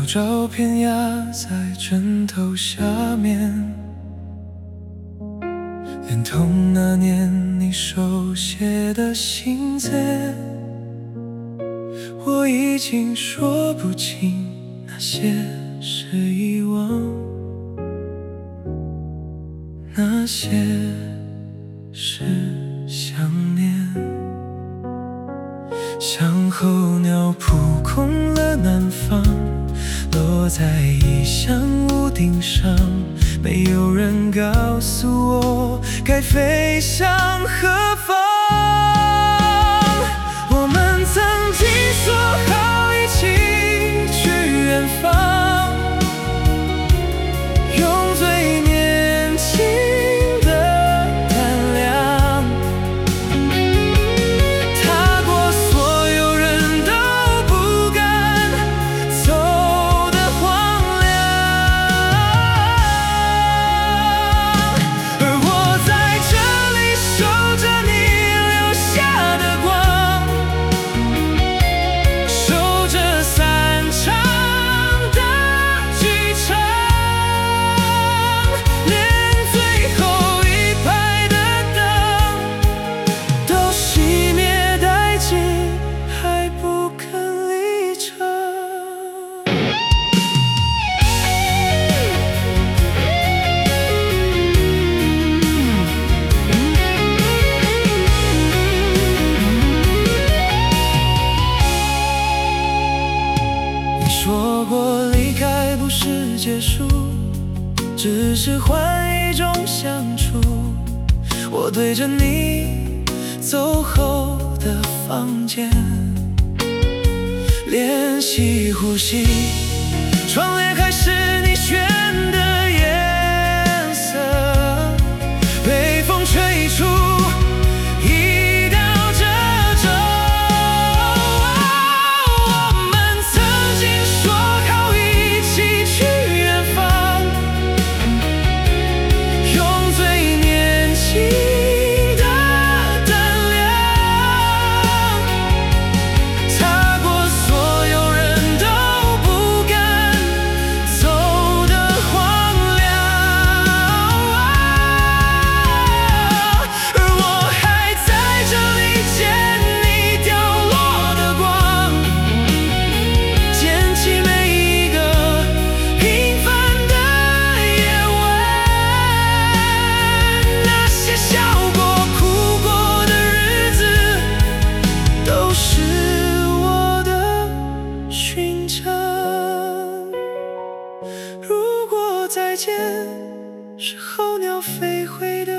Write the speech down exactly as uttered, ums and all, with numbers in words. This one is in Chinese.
照片压在枕头下面，连同那年你手写的信笺，我已经说不清那些是遗忘，那些是想念。像候鸟扑空了南方，落在异乡屋顶上，没有人告诉我该飞向何方。我们曾经说好一起去远方，用最年轻的胆量，踏过所有人都不敢走的荒凉。而我在这里守着你留下的光，守着散场的剧场，连最后一排的灯都熄灭殆尽，还不肯离场。你说过离开不是结束，只是换一种相处。我对着你走后的房间练习呼吸，窗帘还是你选的颜色，被风吹出一道褶皱。我们曾经说好一起去远方，用最年轻的胆量，踏过所有人都不敢走的荒凉。而我还在这里捡你掉落的光，捡起每一个平凡的夜晚，那些笑过哭过的日子都是我的勋章。如果再见是候鸟飞回的